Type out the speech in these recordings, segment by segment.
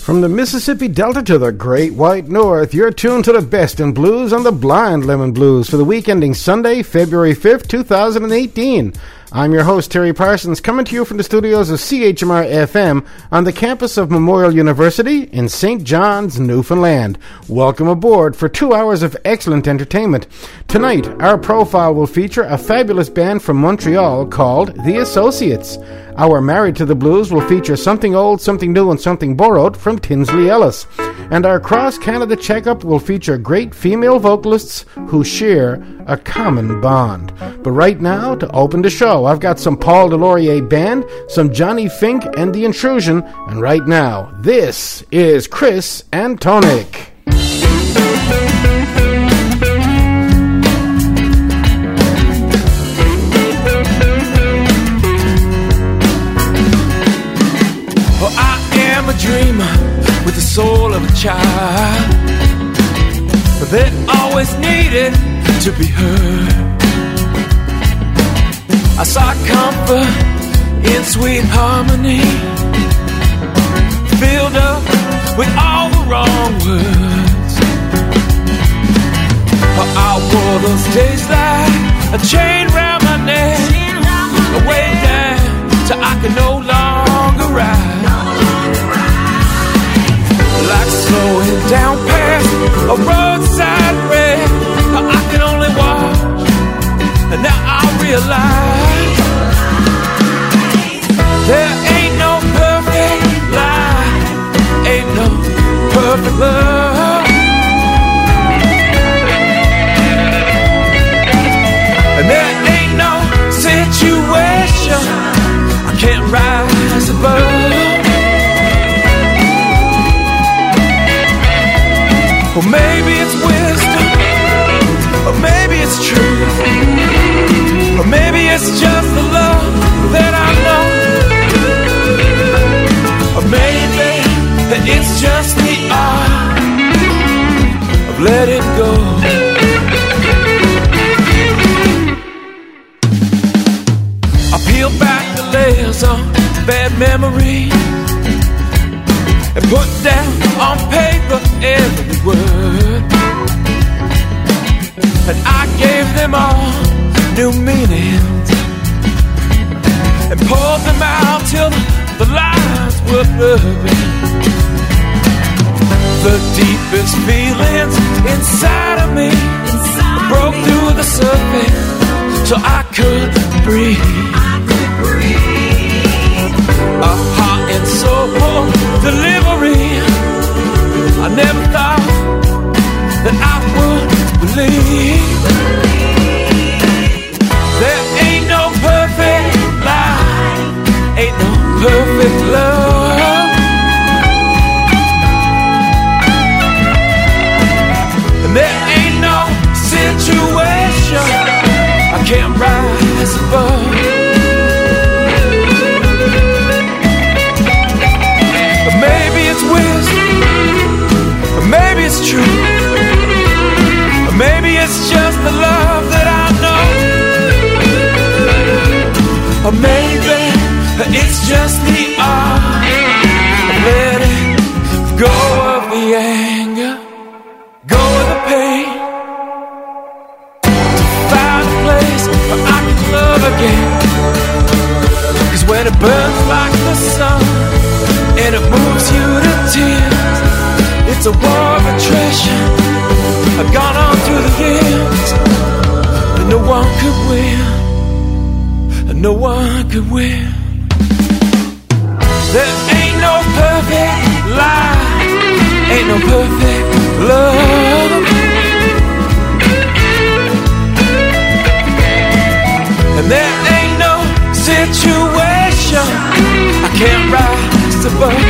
From the Mississippi Delta to the Great White North, you're tuned to the best in blues on the Blind Lemon Blues for the week ending Sunday, February 5th, 2018. I'm your host, Terry Parsons, coming to you from the studios of CHMR-FM on the campus of Memorial University in St. John's, Newfoundland. Welcome aboard for 2 hours of excellent entertainment. Tonight, our profile will feature a fabulous band from Montreal called The Associates. Our Married to the Blues will feature Something Old, Something New, and Something Borrowed from Tinsley Ellis. And our Cross-Canada Checkup will feature great female vocalists who share a common bond. But right now, to open the show, I've got some Paul Delorier Band, some Johnny Fink and The Intrusion, and right now, this is Chris Antonic. A dreamer with the soul of a child, but that always needed to be heard. I sought comfort in sweet harmony, filled up with all the wrong words. I wore those days like a chain round my neck, way down till I could no longer ride. Like slowing down past a roadside wreck, I can only watch, and now I realize there ain't no perfect life, ain't no perfect love, and there ain't no situation I can't rise above. Well, maybe it's wisdom, or maybe it's truth, or maybe it's just the love that I know, or maybe that it's just the art of letting go. I peel back the layers of bad memories and put down on paper every word, and I gave them all new meanings and pulled them out till the lines were blurry. The deepest feelings inside of me broke through the surface so I could breathe. A heart and soul delivery I never thought that I would believe. There ain't no perfect life, ain't no perfect love, and there ain't no situation I can't rise above. Maybe it's wisdom, or maybe it's true, or maybe it's just the love that I know, or maybe it's just the art of letting go of the anger, go of the pain, to find a place where I can love again. 'Cause when it burns like the sun and it moves you to tears, it's a war of attrition. I've gone on through the years, and no one could win, and no one could win. There ain't no perfect life, ain't no perfect love, and there ain't no situation I can't rise above.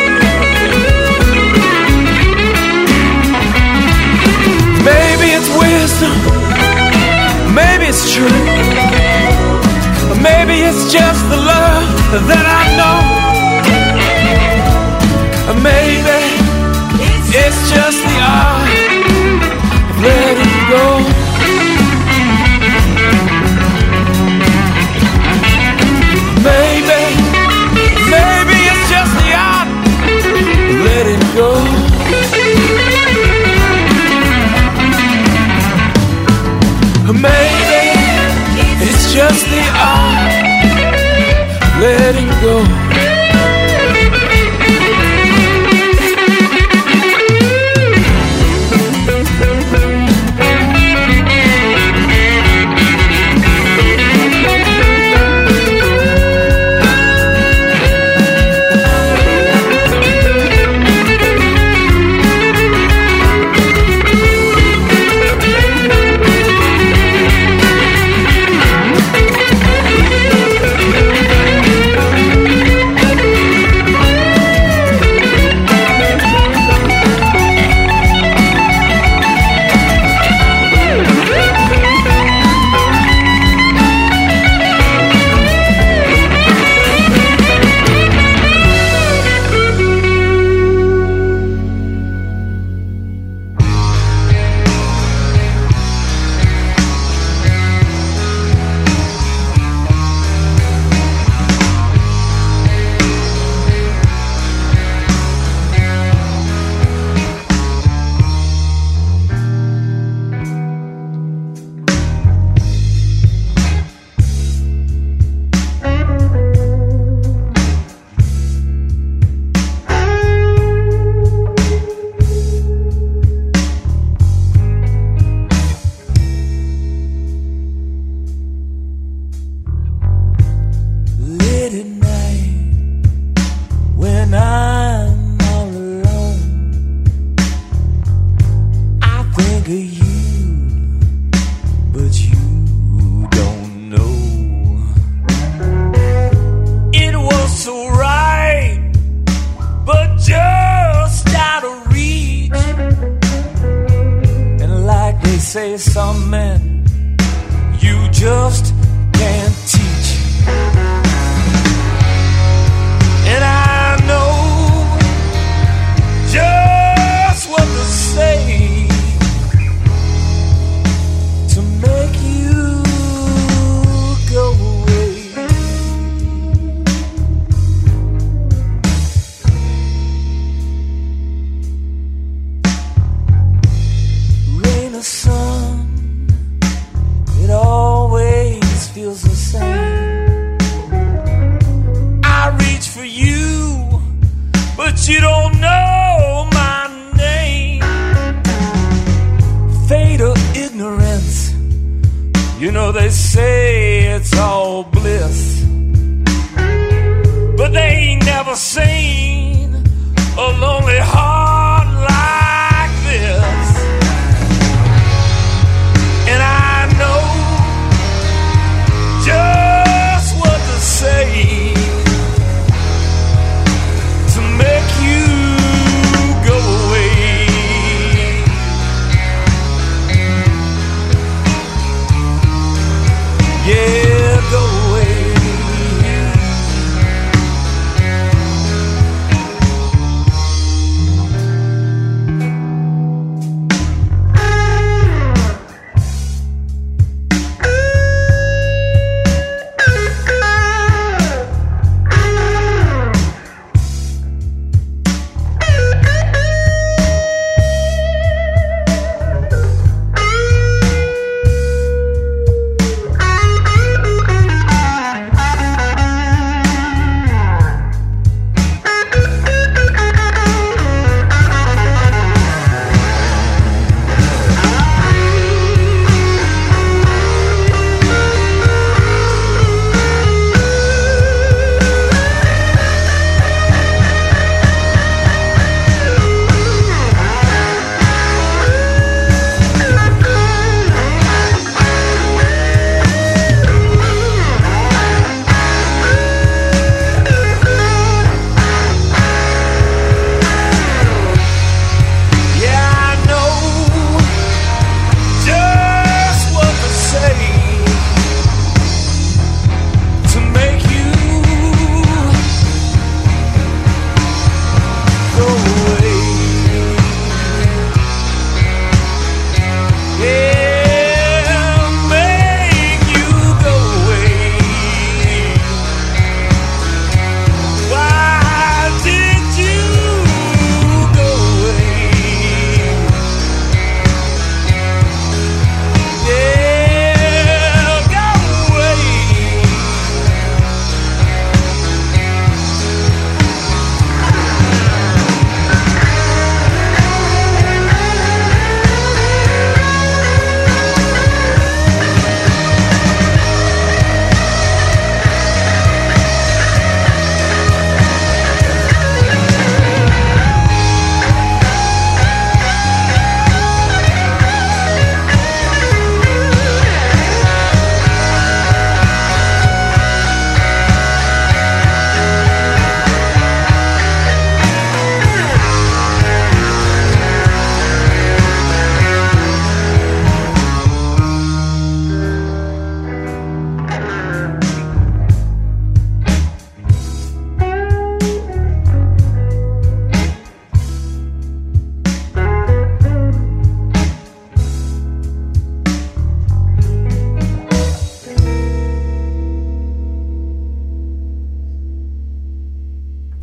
Maybe it's wisdom, maybe it's true, or maybe it's just the love that I know, or maybe it's just the art of letting go. Maybe it's just the art of letting heart, letting go. Say some men you just can't teach, and I know just what to say to make you go away. Rain or sun, it always feels the same. I reach for you, but you don't know my name. Fate or ignorance, you know they say it's all bliss, but they ain't never seen a lonely heart like this. And I know just what to say to make you go away. Yeah, go away.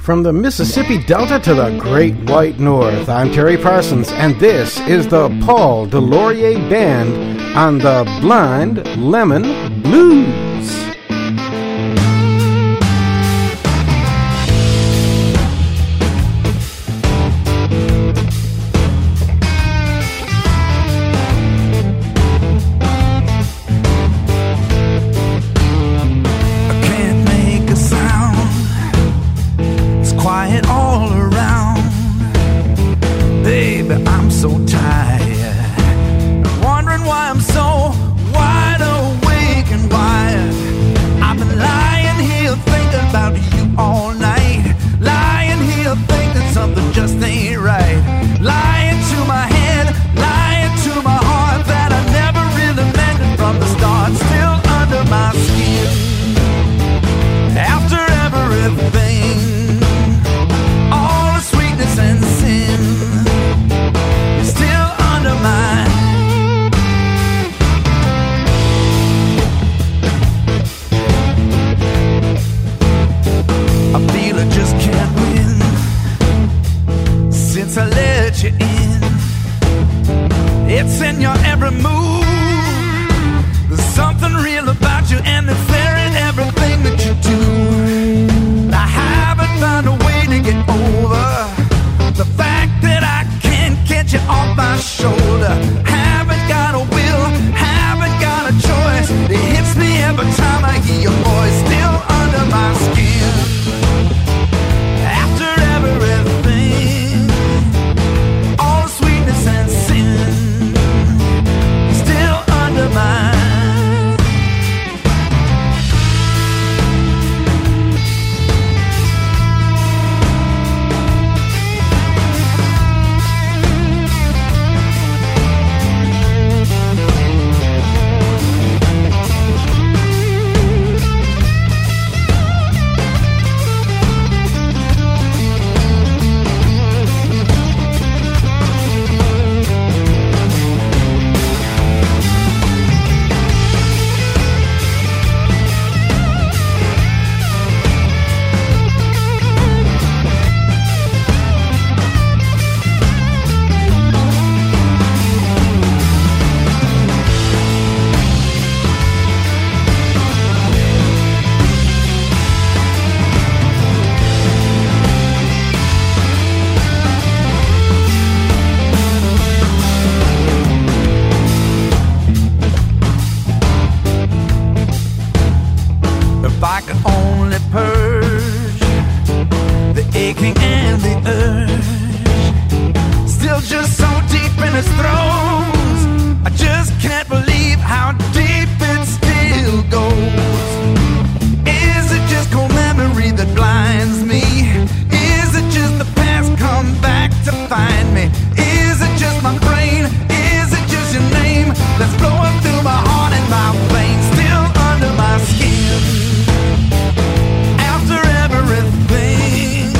From the Mississippi Delta to the Great White North, I'm Terry Parsons, and this is the Paul Delorier Band on the Blind Lemon Blues.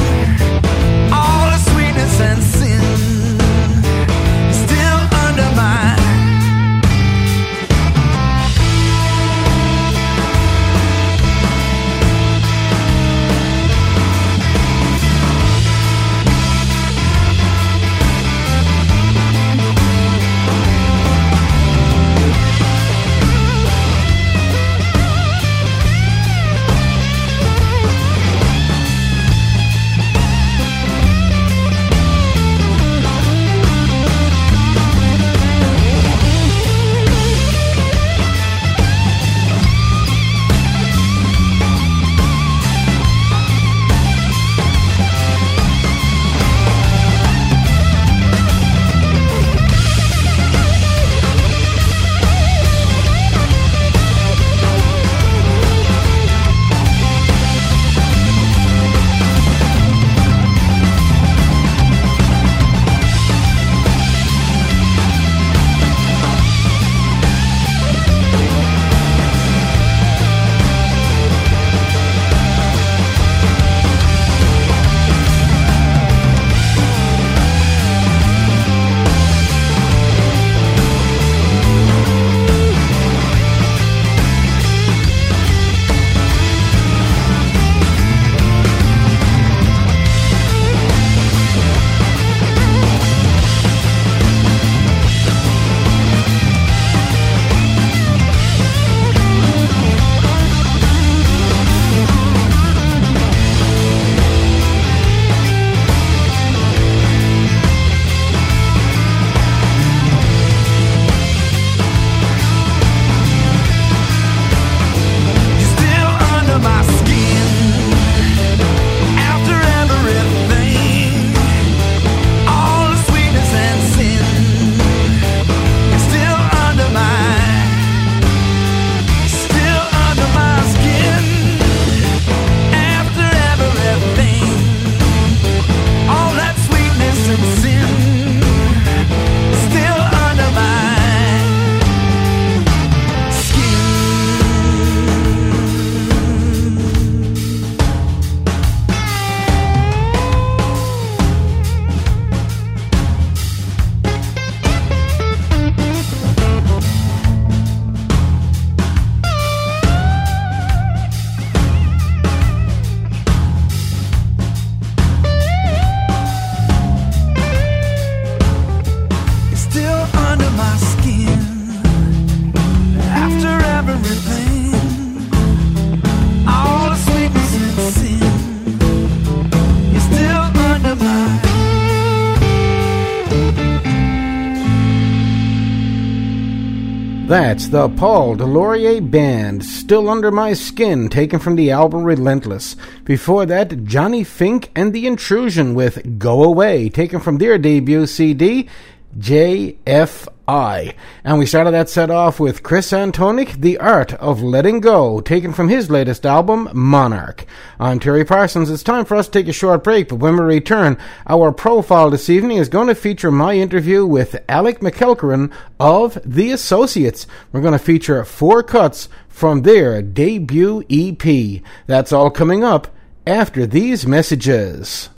All the sweetness and sin still under my That's the Paul Delorier Band, Still Under My Skin, taken from the album Relentless. Before that, Johnny Fink and The Intrusion with Go Away, taken from their debut CD, JFI. And we started that set off with Chris Antonick, The Art of Letting Go, taken from his latest album, Monarch. I'm Terry Parsons. It's time for us to take a short break, but when we return, our profile this evening is going to feature my interview with Alec McElkerran of The Associates. We're going to feature 4 cuts from their debut EP. That's all coming up after these messages.